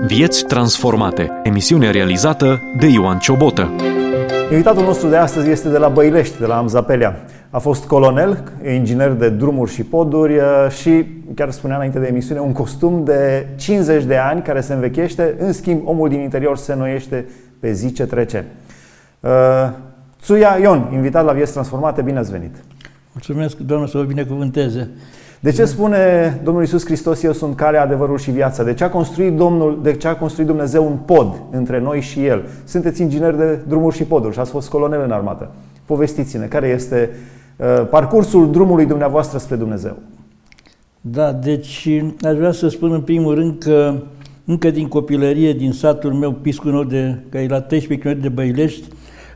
Vieți transformate. Emisiune realizată de Ioan Ciobotă. Invitatul nostru de astăzi este de la Băilești, de la Amzapelia. A fost colonel, inginer de drumuri și poduri și, chiar spunea înainte de emisiune, un costum de 50 de ani care se învechește, în schimb omul din interior se înnoiește pe zi ce trece. Tsuia Ion, invitat la Vieți Transformate, bine ați venit! Mulțumesc, Domnul să vă binecuvânteze! De ce spune Domnul Iisus Hristos, eu sunt calea, adevărul și viața? De ce a construit Dumnezeu un pod între noi și El? Sunteți inginer de drumuri și poduri și ați fost colonel în armată. Povestiți-ne, care este parcursul drumului dumneavoastră spre Dumnezeu? Da, deci aș vrea să spun în primul rând că încă din copilărie, din satul meu, Piscu Nou, că e la 13 km de Băilești,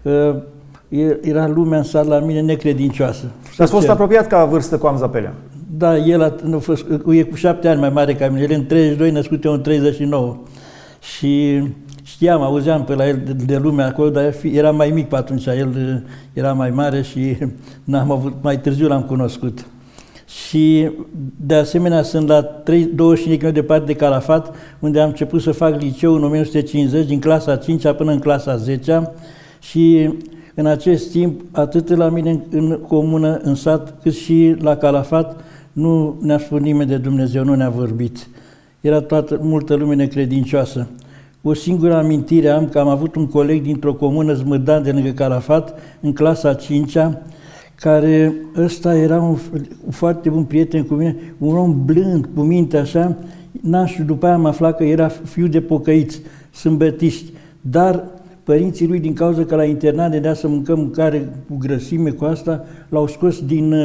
era lumea în sat la mine necredincioasă. Ați fost apropiat ca vârstă cu Amzapelia? Da, el e cu 7 ani mai mare ca mine, el în 32, născut eu în 39. Și știam, auzeam pe la el de lumea acolo, dar era mai mic pe atunci, el era mai mare și mai târziu l-am cunoscut. Și de asemenea sunt la 25 km departe de Calafat, unde am început să fac liceu în 1950, din clasa 5-a până în clasa 10-a și în acest timp, atât la mine în comună, în sat, cât și la Calafat, nu ne-a spus nimeni de Dumnezeu, nu ne-a vorbit. Era multă lume necredincioasă. O singură amintire am că am avut un coleg dintr-o comună Zmârdan de lângă Calafat, în clasa 5-a, care ăsta era un foarte bun prieten cu mine, un om blând, cu minte așa, și după aia am aflat că era fiu de pocăiți, sâmbătiști, dar părinții lui, din cauza că la internat ne dea să mâncăm mâncare cu grăsime, cu asta, l-au scos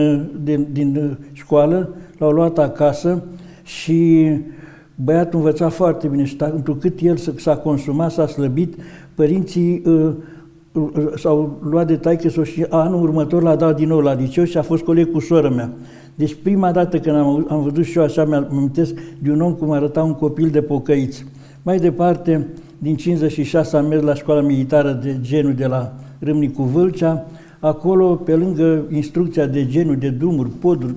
din școală, l-au luat acasă și băiatul învăța foarte bine și întrucât el s-a consumat, s-a slăbit, părinții s-au luat de taică-s-o și anul următor l-a dat din nou la liceu și a fost coleg cu sora mea. Deci prima dată când am văzut și eu așa, mi-am amintesc de un om cum arăta un copil de pocăiți. Mai departe, din 56 am mers la școala militară de genul de la Râmnicu Vâlcea. Acolo, pe lângă instrucția de genul, de drumuri, poduri,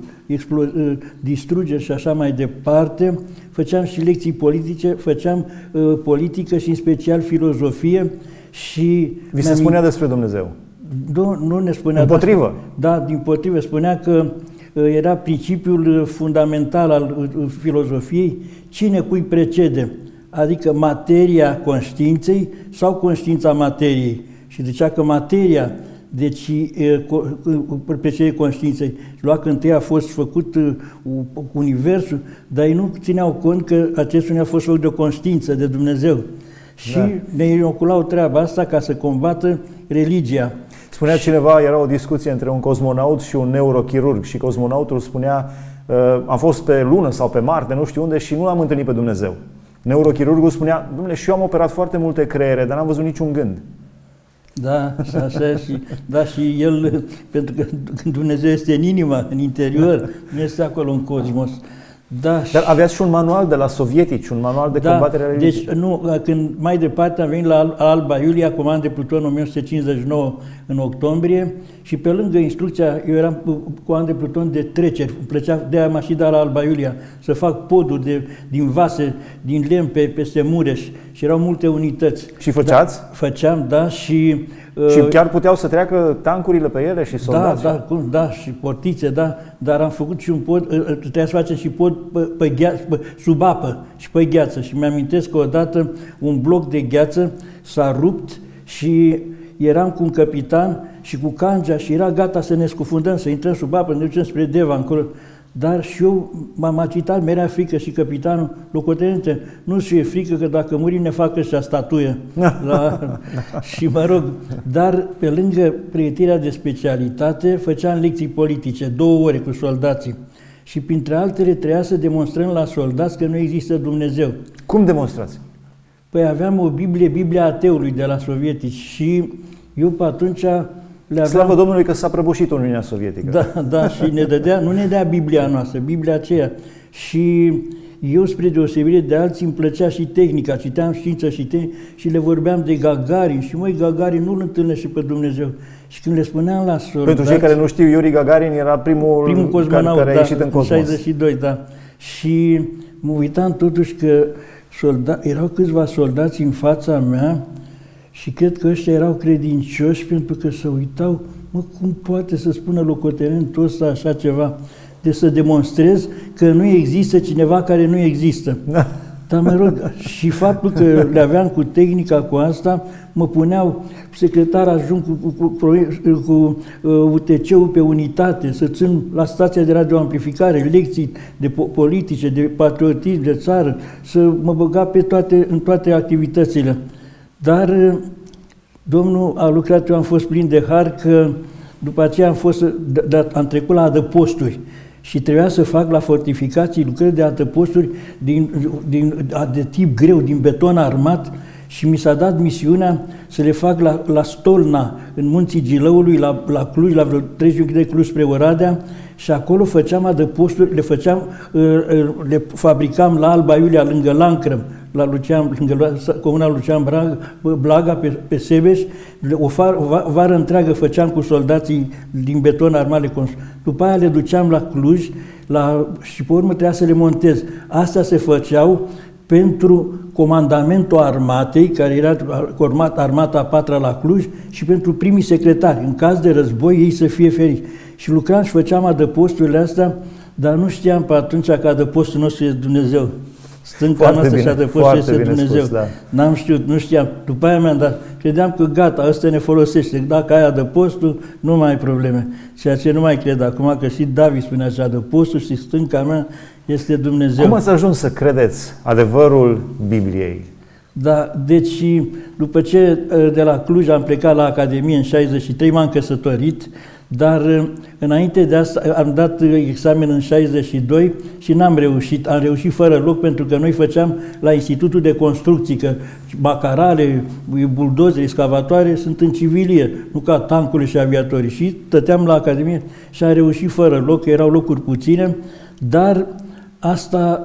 distrugeri și așa mai departe, făceam și lecții politice, făceam politică și în special filozofie. Și vi se spunea despre Dumnezeu? Nu ne spunea. Împotrivă? Da, dimpotrivă. Spunea că era principiul fundamental al filozofiei, cine cui precede, adică materia conștiinței sau conștiința materiei. Și zicea că materia, deci precede conștiinței. Și lua că întâi a fost făcut universul, dar ei nu țineau cont că acest unii a fost făcut de o conștiință, de Dumnezeu. Și ne inoculau treaba asta ca să combată religia. Spunea cineva, era o discuție între un cosmonaut și un neurochirurg și cosmonautul spunea, am fost pe lună sau pe Marte, nu știu unde, și nu am întâlnit pe Dumnezeu. Neurochirurgul spunea, dom'le, și eu am operat foarte multe creiere, dar n-am văzut niciun gând. Da, așa și el, pentru că Dumnezeu este în inimă, în interior, nu este acolo în cosmos. Da, dar aveați și un manual de la sovietici, un manual de combatere a religiei. Deci, când mai departe am venit la Alba Iulia, comandă de pluton 1959 în octombrie și pe lângă instrucția, eu eram comandă de pluton de treceri, îmi plăcea, de-aia m-aș și da la Alba Iulia, să fac poduri din vase, din lemn peste Mureș și erau multe unități. Și făceați? Da, făceam, da, și chiar puteau să treacă tancurile pe ele și soldați? Da, și portițe, da, dar am făcut și un pod, trebuia să facem și pod sub apă și pe gheață. Și mi-amintesc că odată un bloc de gheață s-a rupt și eram cu un capitan și cu cangea și era gata să ne scufundăm, să intrăm sub apă, ne ducem spre Deva încolo. Dar și eu m-am agitat, mi-era frică și capitanul, locotenente, nu-ți fie frică că dacă murim ne fac ăștia statuie. Și mă rog, dar pe lângă pregătirea de specialitate făceam lecții politice, 2 ore cu soldații. Și printre altele trebuia să demonstrăm la soldați că nu există Dumnezeu. Cum demonstrați? Păi aveam o Biblia ateului de la sovietici și eu pe atunci Slavă Domnului că s-a prăbușit Uniunea Sovietică. Da, și nu ne dea Biblia noastră, Biblia aceea. Și eu, spre deosebire de alții, îmi plăcea și tehnica, citeam știință și tehnică și le vorbeam de Gagarin. Și Gagarin nu-L întâlnește pe Dumnezeu. Și când le spuneam la soldați... Pentru cei care nu știu, Iuri Gagarin era primul cosmonaut, care a ieșit în cosmos. 62, da. Și mă uitam totuși că erau câțiva soldați în fața mea și cred că ăștia erau credincioși pentru că se uitau, cum poate să spună locotenentul ăsta așa ceva? De să demonstrez că nu există cineva care nu există. Dar mă rog, și faptul că le aveam cu tehnica cu asta, mă puneau secretar adjunct cu UTC-ul pe unitate, să țin la stația de radioamplificare, lecții de politice, de patriotism, de țară, să mă băga în toate activitățile. Dar Domnul a lucrat, eu am fost plin de har, că după aceea am trecut la adăposturi. Și trebuia să fac la fortificații lucrări de adăposturi de tip greu, din beton armat, și mi s-a dat misiunea să le fac la Stolna, în munții Gilăului, la Cluj, la vreo 30 de Cluj spre Oradea, și acolo făceam adăposturi, le fabricam la Alba Iulia, lângă Lancrăm, lângă comuna Lucian Blaga, pe Sebeș. O vară întreagă făceam cu soldații din beton armat. După aia le duceam la Cluj și pe urmă trebuia să le montez. Astea se făceau pentru comandamentul armatei, care era armata a 4-a la Cluj, și pentru primii secretari, în caz de război, ei să fie feriți. Și lucram și făceam adăposturile astea, dar nu știam pe atunci că adăpostul nostru e Dumnezeu. Stânca noastră și adăpostul este Dumnezeu. Spus, da. N-am știut, nu știam. După aia mi-am dat. Credeam că gata, ăsta ne folosește. Dacă ai adăpostul, nu mai ai probleme. Ceea ce nu mai cred acum, că și David spunea așa, adăpostul și stânca mea este Dumnezeu. Cum ați ajuns să credeți adevărul Bibliei? Da, deci după ce de la Cluj am plecat la Academie în 63, m-am căsătorit, dar înainte de asta am dat examen în 62 și n-am reușit. Am reușit fără loc, pentru că noi făceam la Institutul de Construcții, că bacarale, buldozere, excavatoare sunt în civilie, nu ca tancurile și aviatorii. Și stăteam la Academie și am reușit fără loc, că erau locuri puține, dar asta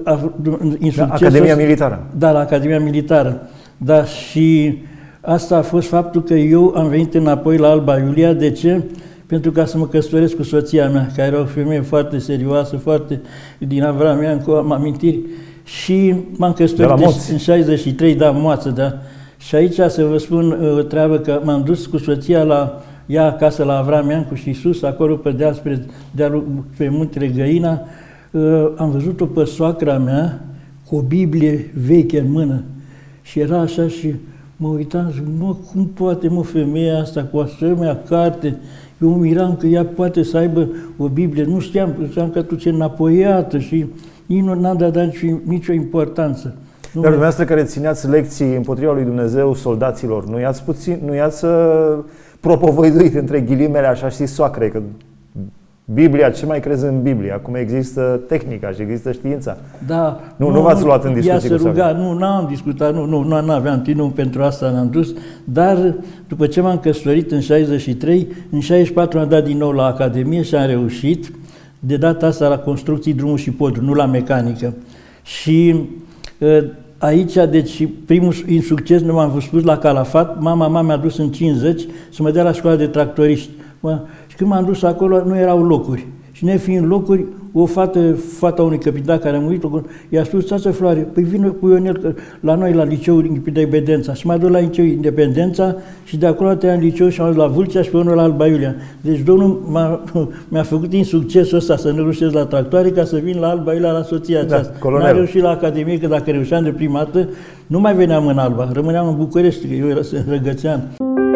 Academia Militară. Da, la Academia Militară. Da, și asta a fost faptul că eu am venit înapoi la Alba Iulia. De ce? Pentru ca să mă căsătoresc cu soția mea, care era o femeie foarte serioasă, foarte din Avram Iancu, am amintiri. Și m-am căsătorit în 63, da, moață, da. Și aici să vă spun o treabă, că m-am dus cu soția la ea acasă la Avram Iancu și sus, acolo pe deal pe muntele Găina. Am văzut-o pe soacra mea cu o Biblie veche în mână. Și era așa și mă uitam, zic, cum poate, femeia asta cu asemenea carte? Eu mă miram că ea poate să aibă o Biblie. Nu știam că atunci e înapoiată și nici nu n-am dat nicio importanță. Dar dumneavoastră care țineați lecții împotriva lui Dumnezeu soldaților, nu i-ați propovăduit între ghilimele, așa, știți, soacre, că Biblia, ce mai crezi în Biblie? Acum există tehnica și există știința. Da. Nu v-ați luat în discuții cu soacra? Nu am discutat, nu aveam timp, pentru asta n-am dus, dar după ce m-am căsătorit în 63, în 64 am dat din nou la Academie și am reușit, de data asta la construcții, drumuri și poduri, nu la mecanică. Și aici, deci, primul succes nu m-am spus la Calafat. Mama mi-a dus în 50 să mă dea la școala de tractoriști. Și când m-am dus acolo, nu erau locuri. Și nefiind locuri, o fata unui capitan care a murit, i-a spus, țață Floare, păi vină cu Ionel la noi, la liceul Independența. Și m-a dus la liceul Independența și de acolo te-am liceul și am dus la Vâlcea și pe unul la Alba Iulia. Deci Domnul mi-a făcut din succesul ăsta să ne rușesc la tractoare ca să vin la Alba Iulia la soția aceasta. N-am reușit la Academie, că dacă reușeam de prima dată, nu mai veneam în Alba, rămâneam în București, că eu era răgățean.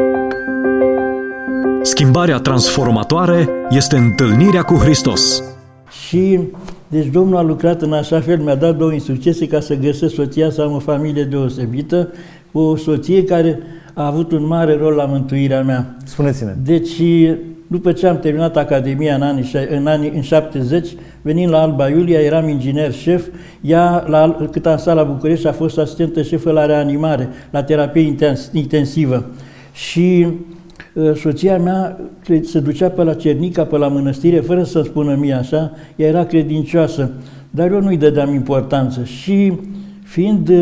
Schimbarea transformatoare este întâlnirea cu Hristos. Și, deci Domnul a lucrat în așa fel, mi-a dat 2 succese ca să găsesc soția, să am o familie deosebită, o soție care a avut un mare rol la mântuirea mea. Spuneți-ne. Deci, după ce am terminat Academia în 70, venind la Alba Iulia, eram inginer șef, ea, cât am stat la București, a fost asistentă șefă la reanimare, la terapie intensivă. Și soția mea se ducea pe la Cernica, pe la mănăstire, fără să spună mie așa, ea era credincioasă, dar eu nu-i dădeam importanță. Și fiind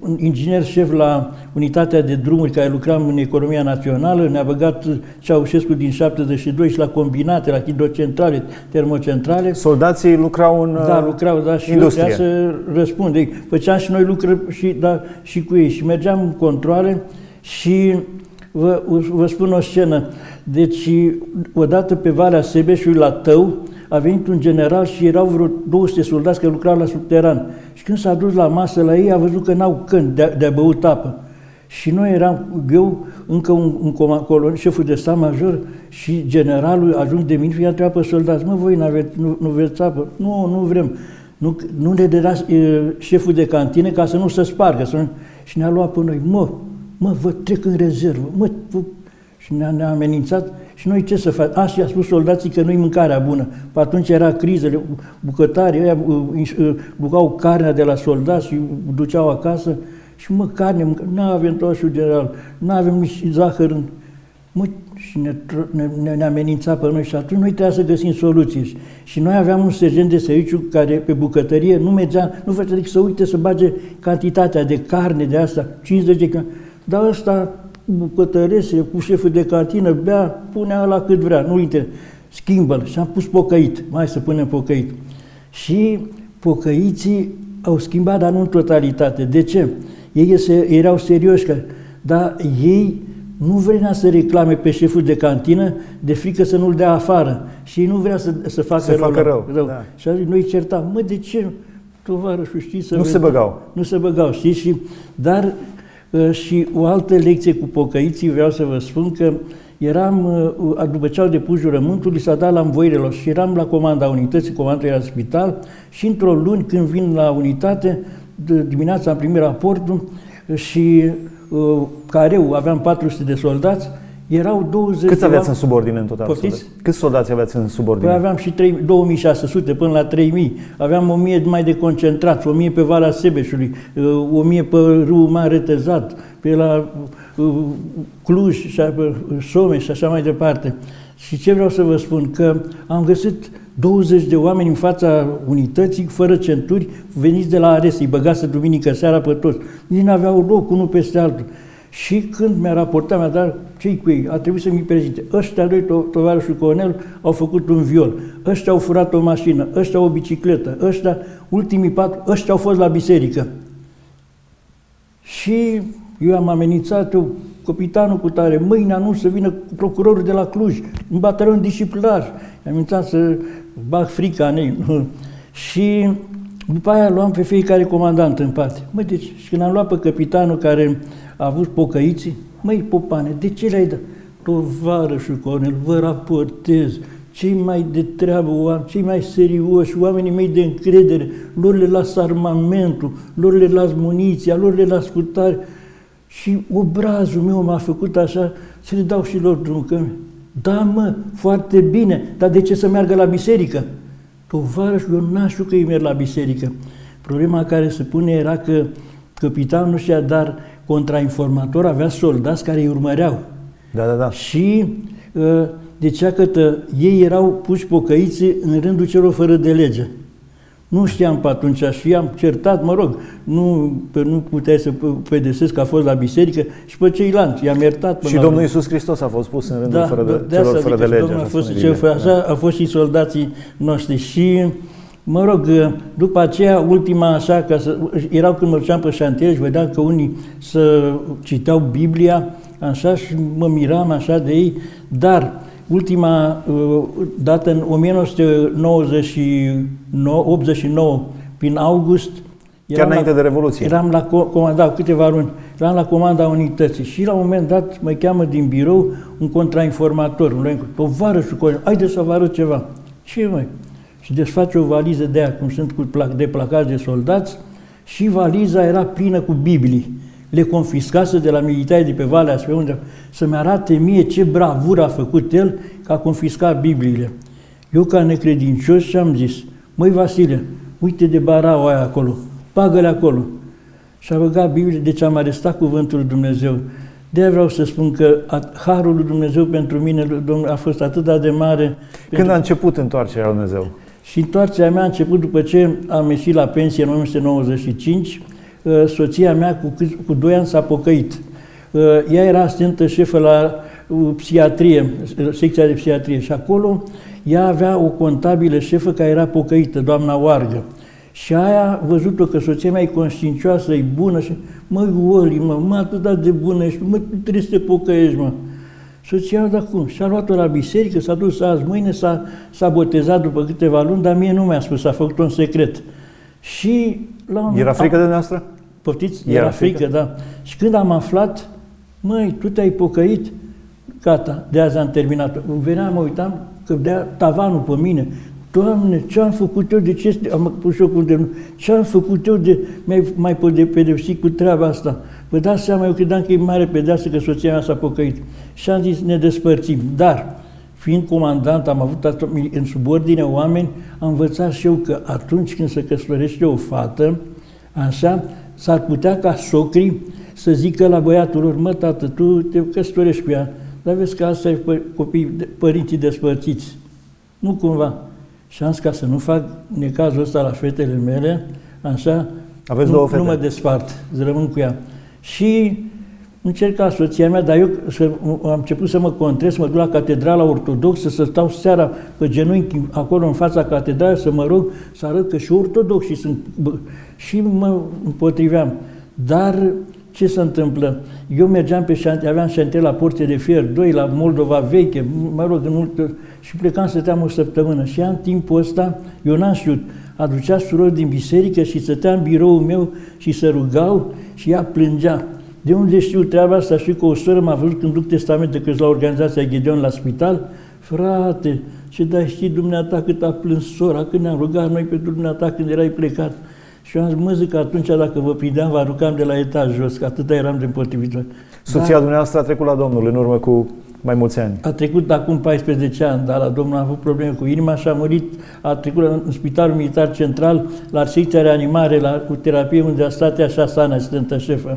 un inginer șef la unitatea de drumuri care lucram în economia națională, ne-a băgat Ceaușescu din 72 și la combinate, la hidrocentrale, termocentrale. Soldații lucrau în lucrau, și industrie. eu trebuia să răspund. Făceam și noi lucruri și cu ei și mergeam în controale și vă spun o scenă. Deci, odată pe Valea Sebeșului, la Tău, a venit un general și erau vreo 200 soldați care lucrau la subteran. Și când s-a dus la masă la ei, a văzut că n-au când de-a băut apă. Și noi eram, eu, încă un șeful de stat major și generalul ajung de ministru, i-a întrebat pe soldați, mă, voi nu vreți apă? Nu vrem. Nu ne dădea șeful de cantină ca să nu se spargă. Și ne-a luat pe noi, mă, vă trec în rezervă, și ne-a amenințat. Și noi ce să facem? Așa i-a spus soldații că nu-i mâncarea bună. Pe atunci era criză, bucătarii ăia bucau carnea de la soldați și duceau acasă. Și carne, nu avem toașul general, nu avem nici zahăr. Și ne amenința pe noi și atunci noi trebuia să găsim soluții. Și noi aveam un sergent de serviciu care pe bucătărie nu făcea decât să uite să bage cantitatea de carne de asta, 50 de kg. Dar ăsta bucătărese cu șeful de cantină, bea, punea ăla cât vrea, nu uite, schimbă-l. Și am pus pocăit, mai să punem pocăit. Și pocăiții au schimbat, dar nu în totalitate. De ce? Ei erau serioși, dar ei nu vrea să reclame pe șeful de cantină de frică să nu-l dea afară. Și ei nu vrea să facă rău. Da. Și atunci noi certam, de ce, tovarășul, știi, Nu se băgau, știi? Dar și o altă lecție cu pocăiții, vreau să vă spun că după ce au depus jurământul, li s-a dat la învoirilor și eram la comanda unității, comanda era spital și într-o luni când vin la unitate, dimineața am primit raportul și careu, aveam 400 de soldați, erau 20 Câți aveați în subordine în total? Câți soldați aveați în subordine? Păi aveam și 2600 până la 3000. Aveam 1000 mai de concentrați, 1000 pe Valea Sebeșului, 1000 pe Râul Mare Retezat, pe la Cluj, pe Someș și așa mai departe. Și ce vreau să vă spun? Că am găsit 20 de oameni în fața unității, fără centuri, veniți de la arest, îi băgase duminică seara pe toți. Nici n-aveau loc unul peste altul. Și când mi-a raportat, mi-a dat ce-i cu ei, a trebuit să mi prezinte. Ăștia doi, tovarășul colonel, au făcut un viol, ăștia au furat o mașină, ăștia o bicicletă, ăștia, ultimii 4, ăștia au fost la biserică. Și eu am amenințat, capitanul cu tare, mâine anunț să vină procurorul de la Cluj, în batalion disciplinar. Am amenințat să bag frica în ei. Și după aia luam pe fiecare comandant în parte. Deci, și când am luat pe capitanul care a avut pocăiții, Popane, de ce le-ai dat? Tovarășul colonel, vă raportez, cei mai de treabă oameni, cei mai serioși, oamenii mei de încredere, lor le las armamentul, lor le las muniția, lor le las scutare. Și obrazul meu m-a făcut așa, să le dau și lor drumul. Da, foarte bine, dar de ce să meargă la biserică? Tovarășul, eu n-aș știu că ei merg la biserică. Problema care se pune era că capitanul nu știa, dar contrainformator avea soldați care îi urmăreau. Da. Și decea că ei erau puși pocăiți în rândul celor fără de lege. Nu știam pe atunci și am certat, nu puteai să pedesesc că a fost la biserică și pe ceilalți, i-am iertat. Și Domnul Iisus Hristos a fost pus în rândul celor fără de lege. Așa au fost și soldații noștri. Și după aceea, ultima așa, erau când mă duceam pe șantier și vedeam că unii citeau Biblia, așa, și mă miram așa de ei, dar ultima dată în 1989, prin august, chiar înainte de Revoluție. Eram la comanda, câteva luni, eram la comanda unității și la un moment dat mă cheamă din birou un contrainformator, tovarășul colonel, haideți să vă arăt ceva. Ce mai? Și desface o valiză de aia, cum sunt de placați de soldați, și valiza era plină cu Biblii. Le confiscase de la militari de pe Valea spre unde, să-mi arate mie ce bravură a făcut el că a confiscat Bibliile. Eu, ca necredincios, și-am zis, Vasile, uite de baraua aia acolo, bagă-le acolo. Și a băgat Biblie, deci am arestat cuvântul lui Dumnezeu. De-aia vreau să spun că harul lui Dumnezeu pentru mine a fost atât de mare. Când a început întoarcerea lui Dumnezeu? Și întoarcerea mea a început după ce am ieșit la pensie în 1995, soția mea cu 2 ani s-a pocăit. Ea era asistentă șefă la psihiatrie, secția de psihiatrie și acolo ea avea o contabilă șefă care era pocăită, doamna Oargă. Și aia a văzut-o că soția mea e conștiincioasă, e bună și Oli, mă, atât de bună ești, mă, trebuie să te pocăiești, mă. Soția, dar cum? Și-a luat-o la biserică, s-a dus azi, mâine, s-a botezat după câteva luni, dar mie nu mi-a spus, s-a făcut un secret. Și Era frică de dumneavoastră? Poftiți? Era frică, da. Și când am aflat, măi, tu te-ai pocăit, gata, de azi am terminat. Veneam, mă uitam, că dea tavanul pe mine. Doamne, ce-am făcut eu, de ce am pus eu cu ce-am făcut eu de mai pedepsit cu treaba asta? Vă dați seama, eu credeam că e mare pedeapsă că soția mea s-a pocăit. Și am zis, ne despărțim. Dar, fiind comandant, am avut în subordine oameni, am învățat și eu că atunci când se căsătorește o fată, așa, s-ar putea ca socrii să zică la băiatul lor, mă, tată, tu te căsătorești cu ea, dar vezi că asta e părinții despărțiți. Nu cumva. Și am zis, ca să nu fac necazul ăsta la fetele mele, așa, nu mă despart, rămân cu ea. Și încerca soția mea, dar eu am început să mă contrez, să mă duc la catedrala ortodoxă, să stau seara pe genunchi acolo în fața catedralei, să mă rog, să arăt că și ortodoxi sunt, și mă împotriveam. Dar ce se întâmplă? Eu mergeam pe șantier, aveam șantier la Porțile de Fier 2, la Moldova Veche, mă rog, și plecam să stăteam o săptămână. Și în timpul ăsta, eu n-am știut, aducea surori din biserică și stătea în biroul meu și se rugau și ea plângea. De unde știu treaba asta? Știu că o soră m-a văzut când duc testamente că la organizația Gedeon la spital. Frate, ce dai știi dumneata cât a plâns sora, când ne-am rugat noi pentru dumneata când erai plecat. Și eu am zis, mă, zic că atunci dacă vă prindeam, vă aruncam de la etaj jos, că atâta eram de împotrivitor. Soția dumneavoastră a trecut la Domnul în urmă cu mai mulți ani. A trecut acum 14 ani, dar la Domnul a avut probleme cu inima și a murit, a trecut în Spitalul Militar Central, la secția reanimare, cu terapie, unde a stat ea 6 ani, asistentă șefă.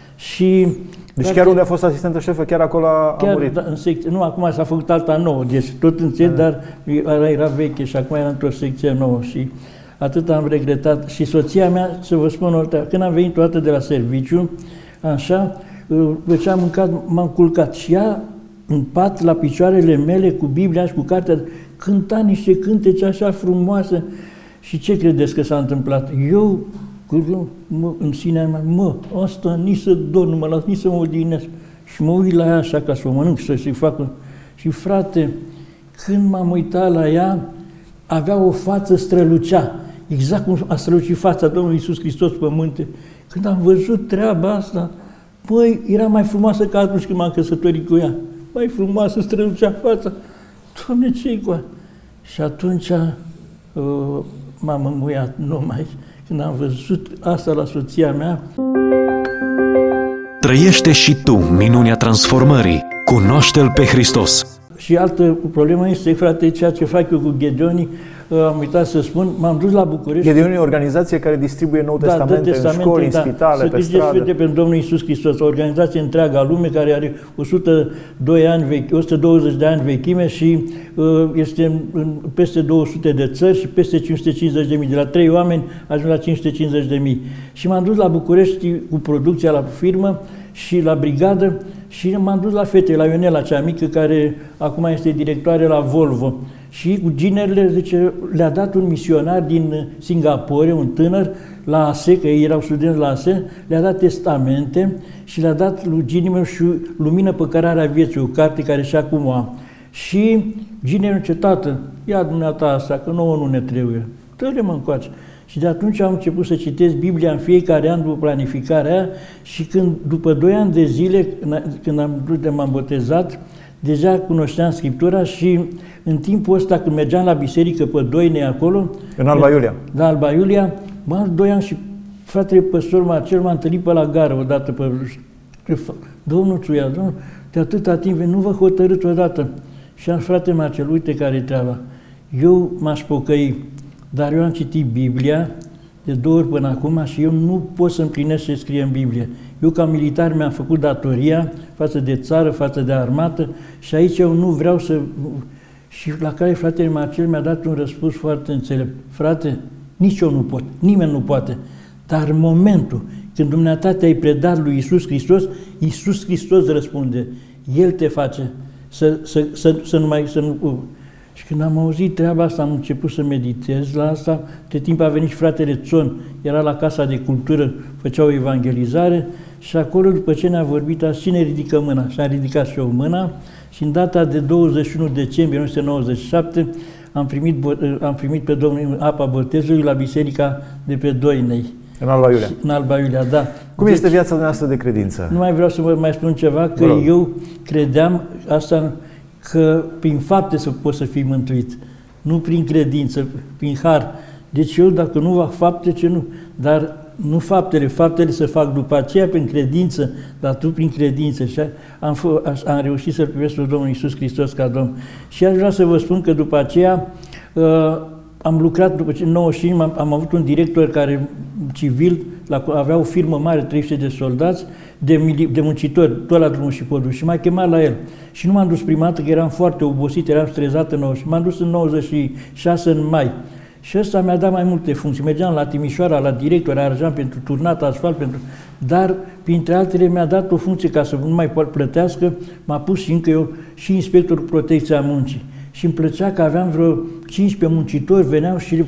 Și deci chiar unde a fost asistentă șefă, chiar acolo a murit? Da, în secție, nu, acum s-a făcut alta nouă, deci tot în dar era veche și acum era într-o secție nouă și atât am regretat. Și soția mea, să vă spun o dată, când am venit toată de la serviciu, așa, după ce am mâncat, m-am culcat și ea în pat, la picioarele mele, cu Biblia și cu cartea, cânta niște cântece așa frumoase. Și ce credeți că s-a întâmplat? Eu, în sinea mea, asta nici să dorm, nu mă las, nici să mă odihnesc. Și mă uit la ea așa ca să o mănânc, să-i fac. Și frate, când m-am uitat la ea, avea o față strălucea, exact cum a strălucit fața Domnului Iisus Hristos pe munte. Când am văzut treaba asta, păi, era mai frumoasă ca atunci când m-am căsătorit cu ea. Mai frumoasă, strălucea fața. Doamne, ce-i cu ea? Și atunci m-am înmuiat numai când am văzut asta la soția mea. Trăiește și tu minunea transformării. Cunoaște-L pe Hristos. Și altă problemă este, frate, ceea ce fac eu cu Ghedionii, am uitat să spun, m-am dus la București. Ghedionii e o organizație care distribuie Nou Testamente în școli, în spitale, pe stradă. Să fete pentru Domnul Iisus Hristos, o organizație întreagă a lumii care are 120 de ani vechime și este în peste 200 de țări și peste 550.000. De la 3 oameni ajung la 550.000. Și m-am dus la București cu producția la firmă și la brigadă și m-am dus la fete, la Ionela, cea mică, care acum este directoare la Volvo. Și cu ginerile, zice, le-a dat un misionar din Singapore, un tânăr, la ASE, că ei erau studenți la ASE, le-a dat testamente și le-a dat lui ginii meu și Lumină pe Cărarea Vieții, o carte care și acum o am. Și ginii meu, tată, ia dumneata asta, că nouă nu ne trebuie, dă-le-mă încoace. Și de atunci am început să citesc Biblia în fiecare an după planificarea aia și când, după 2 ani de zile, când m-am botezat, deja cunoșteam Scriptura și în timpul ăsta, când mergeam la biserică pe Doine acolo... În Alba Iulia. La Alba Iulia, m-am 2 ani și fratele păstor Marcel m-a întâlnit pe la gară odată pe... Domnul Țuia, Domnul, de atâta timp, nu vă hotărâți odată. Și am frate Marcel, uite care-i treaba. Eu m-aș pocăi, dar eu am citit Biblia de 2 ori până acum și eu nu pot să împlinesc ce scrie în Biblie. Eu, ca militar, mi-am făcut datoria față de țară, față de armată și aici eu nu vreau să... Și la care fratele Marcel mi-a dat un răspuns foarte înțelept. Frate, nici eu nu pot, nimeni nu poate, dar în momentul Când dumneata te-ai predat lui Iisus Hristos, Iisus Hristos răspunde. El te face să nu mai... Și când am auzit treaba asta, am început să meditez la asta. De timp a venit și fratele Țon, era la Casa de Cultură, făcea o evangelizare și acolo, după ce ne-a vorbit, cine ridică mâna? Și am ridicat și eu mâna și în data de 21 decembrie 1997 am primit pe Domnul apa botezului la biserica de pe Doinei. În Alba Iulia. În Alba Iulia, da. Cum este viața noastră de credință? Nu mai vreau să vă mai spun ceva, că eu credeam asta, că prin fapte poți să fii mântuit, nu prin credință, prin har. Deci eu, dacă nu fac fapte, ce nu? Dar nu faptele se fac după aceea prin credință, dar tu prin credință. Și am reușit să-L privesc pe Domnul Iisus Hristos ca Domn. Și aș vrea să vă spun că după aceea am lucrat, după ce 95 am avut un director care, civil, avea o firmă mare, 300 de soldați, de muncitori, tot la Drumul și Podul, și m-a chemat la el. Și nu m-am dus prima dată, că eram foarte obosit, eram stresat în 90, și m-am dus în 96 în mai. Și ăsta mi-a dat mai multe funcții. Mergeam la Timișoara, la director, aranjam pentru turnat asfalt, dar, printre altele, mi-a dat o funcție ca să nu mai plătească, m-a pus și încă eu și inspectorul protecția muncii. Și îmi plăcea că aveam vreo 15 muncitori, veneau și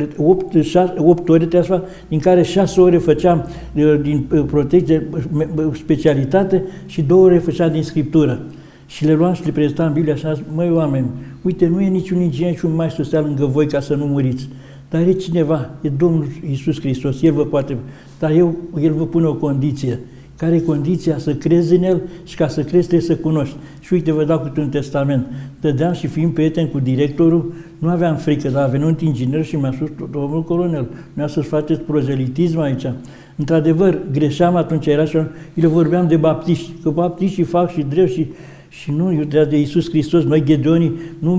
8 ore de asfalt, din care 6 ore făceam din protecție, specialitate, și 2 ore făceam din scriptură. Și le luam și le prezentam Biblia și am zis, măi oameni, uite, nu e niciun inginer și un maestru să stea lângă voi ca să nu muriți. Dar e cineva, e Domnul Iisus Hristos, El vă poate, dar El vă pune o condiție. Care e condiția? Să crezi în El, și ca să crezi trebuie să cunoști. Și uite, vă dau câte un testament. Dădeam și fiind prieten cu directorul, nu aveam frică, dar a venit un inginer și mi-a spus, domnul colonel, mi-a să faceți prozelitism aici. Într-adevăr, greșeam atunci, era și le vorbeam de baptiști, că baptiștii fac și drept și nu, eu de Iisus Hristos, noi ghedonii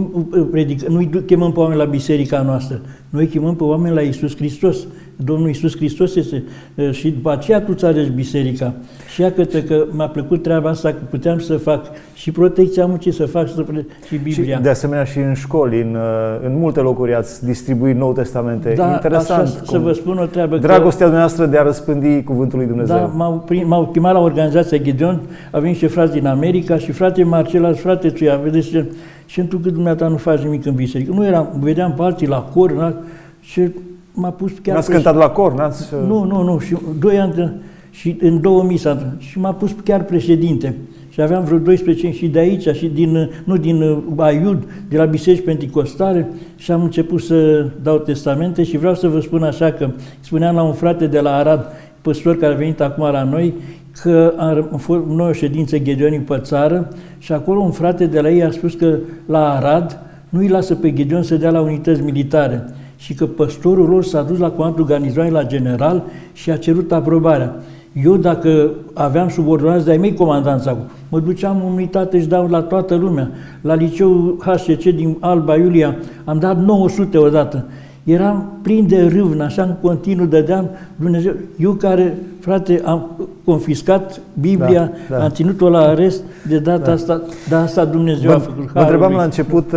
nu-i chemăm pe oameni la biserica noastră, noi chemăm pe oameni la Iisus Hristos. Domnul Iisus Hristos este și după aceea tu îți alegi biserica. Și iată că mi-a plăcut treaba asta, că puteam să fac și protecția muncii, să fac și Biblia. Și de asemenea și în școli, în multe locuri ați distribuit Nou Testamente. Da, interesant. Așa, să vă spun o treabă. Dragostea dumneavoastră de a răspândi Cuvântul lui Dumnezeu. Da, m-au chemat la organizația Gideon, a venit și frați din America și frate Marcela, frate Țuia, vedeți ce... Și întrucât dumneata nu faci nimic în biserică. Nu eram, vedeam pe alții la cor, și m-a pus chiar... N-ați cântat la cor, n-ați... Nu, și 2 ani, și în 2000 și m-a pus chiar președinte. Și aveam vreo 12 și de aici, și din Aiud, de la biserici penticostale, și am început să dau testamente și vreau să vă spun așa că spuneam la un frate de la Arad, păstor care a venit acum la noi, că am fost noi o ședință Ghedionii pe țară și acolo un frate de la ei a spus că la Arad nu îi lasă pe Ghedion să dea la unități militare și că păstorul lor s-a dus la comandul garnizoanei la general și a cerut aprobarea. Eu, dacă aveam subordonați de-ai mei comandanți acum, mă duceam în unitate și dau la toată lumea. La liceul HSC din Alba Iulia am dat 900 odată. Eram plin de râvnă, așa în continuu dădeam Dumnezeu. Eu care, frate, am confiscat Biblia, am ținut-o la arest, de data asta, dar asta Dumnezeu a făcut. Vă întrebam la început,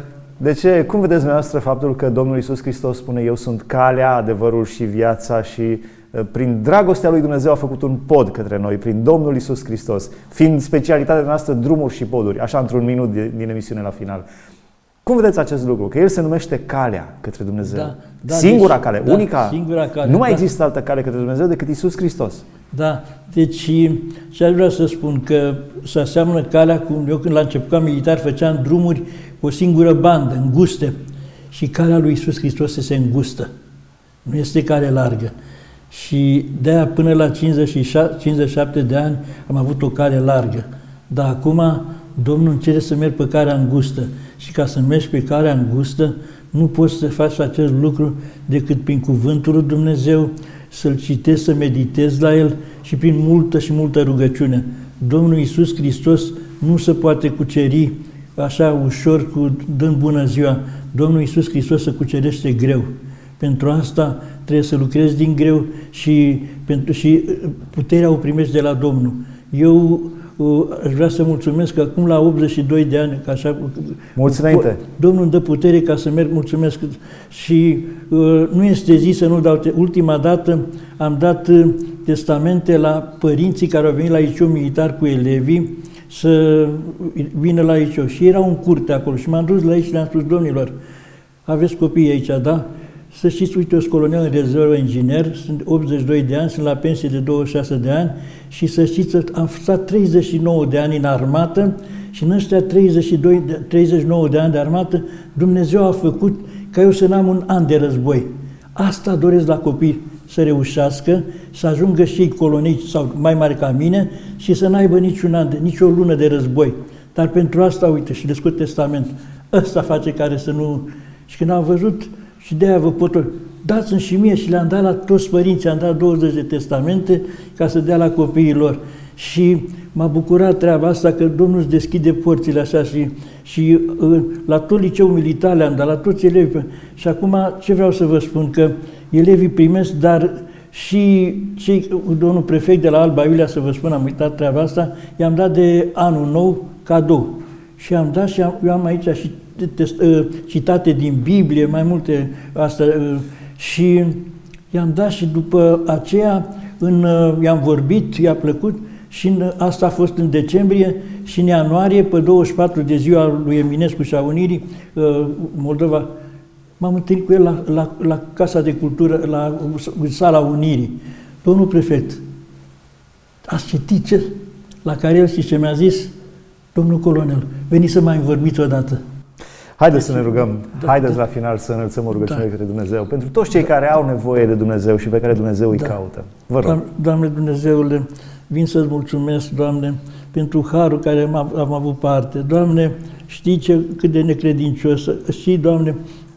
cum vedeți dumneavoastră faptul că Domnul Iisus Hristos spune, eu sunt calea, adevărul și viața, și prin dragostea lui Dumnezeu a făcut un pod către noi, prin Domnul Iisus Hristos, fiind specialitatea noastră drumuri și poduri, așa într-un minut din emisiune la final. Cum vedeți acest lucru? Că El se numește calea către Dumnezeu. Singura cale, unica. Singura cale, nu mai există altă cale către Dumnezeu decât Iisus Hristos. Da, deci și aș vrea să spun că se aseamănă calea cum eu când la început ca militar făceam drumuri cu o singură bandă, înguste, și calea lui Iisus Hristos se îngustă. Nu este cale largă. Și de-aia până la 57 de ani am avut o cale largă. Dar acum Domnul îmi cere să merg pe calea îngustă. Și ca să mergi pe calea îngustă, nu poți să faci acest lucru decât prin Cuvântul lui Dumnezeu, să-L citești, să meditezi la El și prin multă și multă rugăciune. Domnul Iisus Hristos nu se poate cuceri așa ușor, dând bună ziua. Domnul Iisus Hristos se cucerește greu. Pentru asta trebuie să lucrezi din greu și puterea o primești de la Domnul. Eu aș vrea să mulțumesc că acum la 82 de ani, că așa, mulți înainte. Domnul îmi dă putere ca să merg, mulțumesc. Și nu este zi să nu dau. Ultima dată am dat testamente la părinții care au venit la liceu militar cu elevii să vină la liceu. Și era un curte acolo și m-am dus la ei și le-am spus, domnilor, aveți copii aici, da? Să știți, uite, eu sunt colonel în rezervă inginer, sunt 82 de ani, sunt la pensie de 26 de ani și să știți, am stat 39 de ani în armată și în ăștia 39 de ani de armată, Dumnezeu a făcut ca eu să n-am un an de război. Asta doresc la copii, să reușească, să ajungă și ei colonii sau mai mari ca mine și să n-aibă nici o lună de război. Dar pentru asta, uite, și le scot testament. Ăsta face care să nu... Și când am văzut, și de-aia vă pot... Dați-mi și mie și le-am dat la toți părinții, am dat 20 de testamente ca să dea la copiii lor. Și m-a bucurat treaba asta că Domnul îți deschide porțile așa și la tot liceul militar le-am dat, la toți elevii. Și acum ce vreau să vă spun, că elevii primesc, dar și domnul prefect de la Alba Iulia, să vă spun, am uitat treaba asta, i-am dat de anul nou cadou. Și am dat și eu am aici și citate din Biblie, mai multe astea, și i-am dat și după aceea i-am vorbit, i-a plăcut și asta a fost în decembrie și în ianuarie, pe 24 de ziua lui Eminescu și a Unirii, Moldova, m-am întâlnit cu el la Casa de Cultură, la Sala Unirii. Domnul prefect, ați citit ce? La care el și ce mi-a zis? Domnul colonel, veniți să mai vorbiți odată. Haideți să ne rugăm, haideți la final să înălțăm o rugăciune către Dumnezeu, pentru toți cei care au nevoie de Dumnezeu și pe care Dumnezeu îi caută. Vă rog. Doamne Dumnezeule, vin să-ți mulțumesc, Doamne, pentru harul care am avut parte. Doamne, știi cât de necredincios și, Doamne,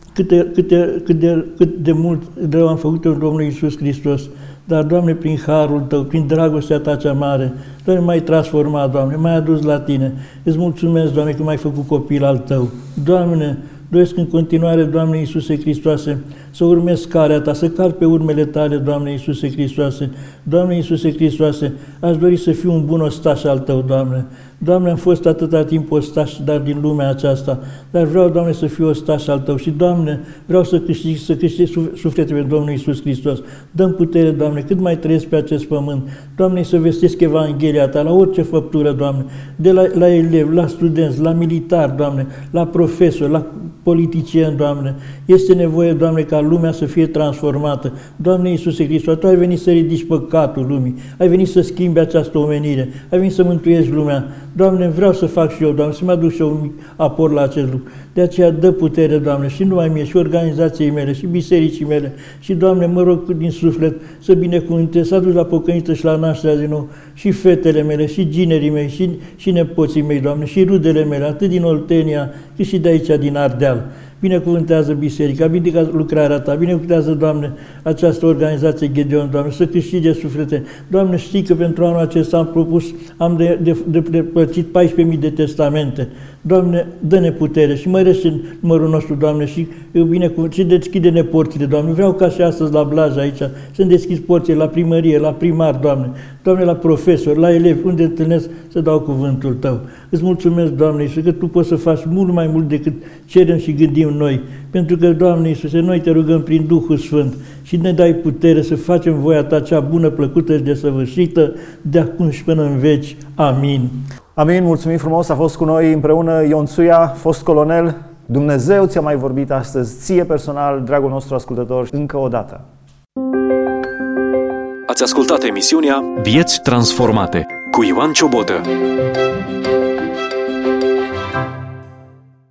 cât de mult rău am făcut în Domnul Iisus Hristos. Dar, Doamne, prin harul Tău, prin dragostea Ta cea mare, Doamne, m-ai transformat, Doamne, m-ai adus la Tine. Îți mulțumesc, Doamne, că m-ai făcut copil al Tău. Doamne, doresc în continuare, Doamne Iisuse Hristoase, să urmez calea Ta, să calc pe urmele Tale, Doamne Iisuse Hristoase. Doamne Iisuse Hristoase, aș dori să fiu un bun ostaș al Tău, Doamne. Doamne, am fost atâta timp ostaș, dar din lumea aceasta, dar vreau, Doamne, să fiu ostaș al Tău și, Doamne, vreau să câștig sufletele pe Domnul Iisus Hristos. Dă-mi putere, Doamne, cât mai trăiesc pe acest pământ. Doamne, să vestesc Evanghelia Ta la orice făptură, Doamne, de la elevi, la studenți, la militari, Doamne, la profesori, la politicieni, Doamne. Este nevoie, Doamne, ca lumea să fie transformată. Doamne Iisuse Hristos, Tu ai venit să ridici păcatul lumii, ai venit să schimbi această omenire, ai venit să mântuiești lumea. Doamne, vreau să fac și eu, Doamne, să mă aduc și eu un aport la acest lucru. De aceea dă putere, Doamne, și numai mie, și organizației mele, și bisericii mele. Și, Doamne, mă rog din suflet să binecuvântez, să aduc la pocăință și la nașterea din nou și fetele mele, și ginerii mei, și nepoții mei, Doamne, și rudele mele, atât din Oltenia, cât și de aici, din Ardeal. Binecuvântează biserica, binecuvântează lucrarea Ta, binecuvântează, Doamne, această organizație Gedeon, Doamne, să câștige suflete. Doamne, știi că pentru anul acesta am de plătit 14.000 de testamente. Doamne, dă-ne putere și mărește numărul nostru, Doamne, și deschide-ne porțile, Doamne. Vreau ca și astăzi la Blaj aici să-mi deschizi porțile la primărie, la primar, Doamne, Doamne, la profesori, la elevi, unde întâlnesc să dau cuvântul Tău. Îți mulțumesc, Doamne Iisuse, că Tu poți să faci mult mai mult decât cerem și gândim noi. Pentru că, Doamne Iisuse, noi Te rugăm prin Duhul Sfânt și ne dai putere să facem voia Ta cea bună, plăcută și desăvârșită de acum și până în veci. Amin. Amin, mulțumim frumos, a fost cu noi împreună Ion Țuia, fost colonel. Dumnezeu ți-a mai vorbit astăzi, ție personal, dragul nostru ascultător, încă o dată. Ați ascultat emisiunea Vieți transformate cu Ioan Ciobotă.